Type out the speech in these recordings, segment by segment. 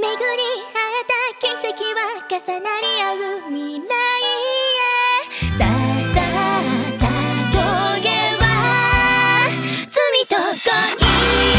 奇跡は重なり合う未来へ刺さった棘は罪と恋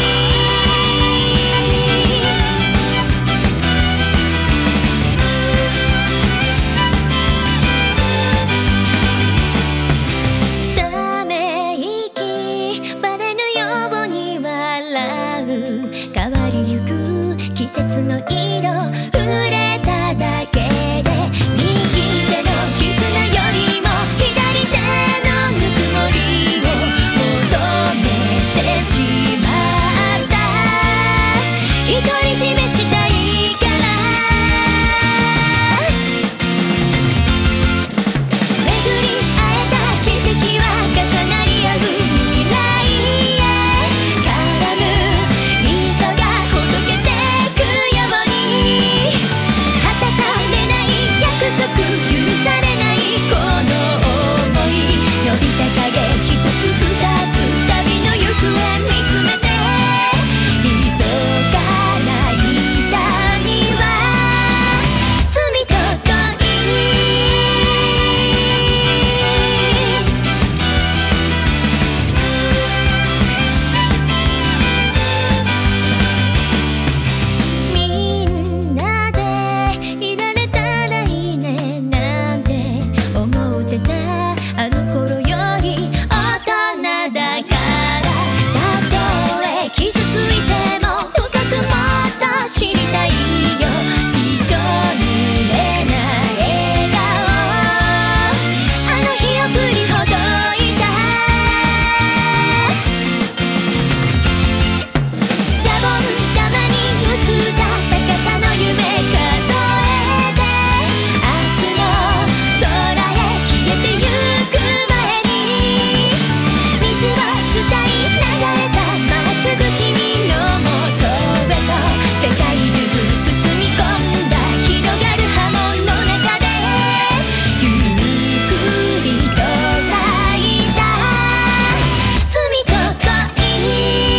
ため息バレぬように笑う変わりゆく季節の色触れただけで右手の絆よりも左手のぬくもりを求めてしまった独り占めしたいから巡り会えた奇跡は重なり合う未来へ絡む糸がほどけてくように果たされない約束許されないこの想い伸びた影一つ二つ旅の行方見つめて密かな痛みは罪と恋みんなでいられたらいいねなんて思ってたあの頃より大人だからたとえ傷ついても深くもっと知りたいよ一生濡れない笑顔あの日送りほどいたシャボン玉に映った逆さの夢数えて明日の空へ消えてゆく前に水を伝い流れたまっすぐ君のもとへと世界中包み込んだ広がる波紋の中でゆっくりと咲いた罪と恋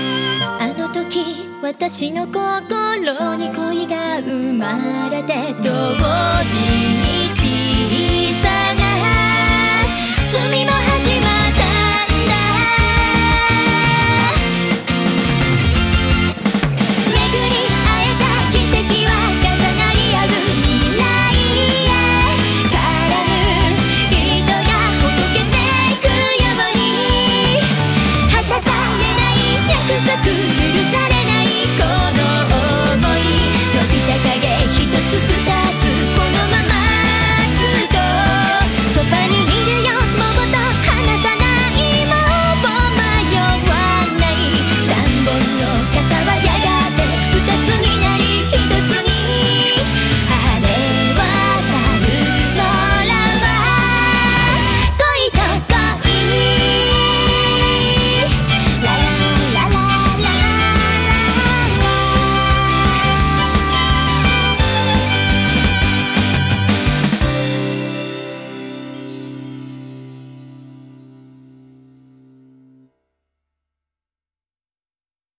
あの時私の心に恋が生まれてど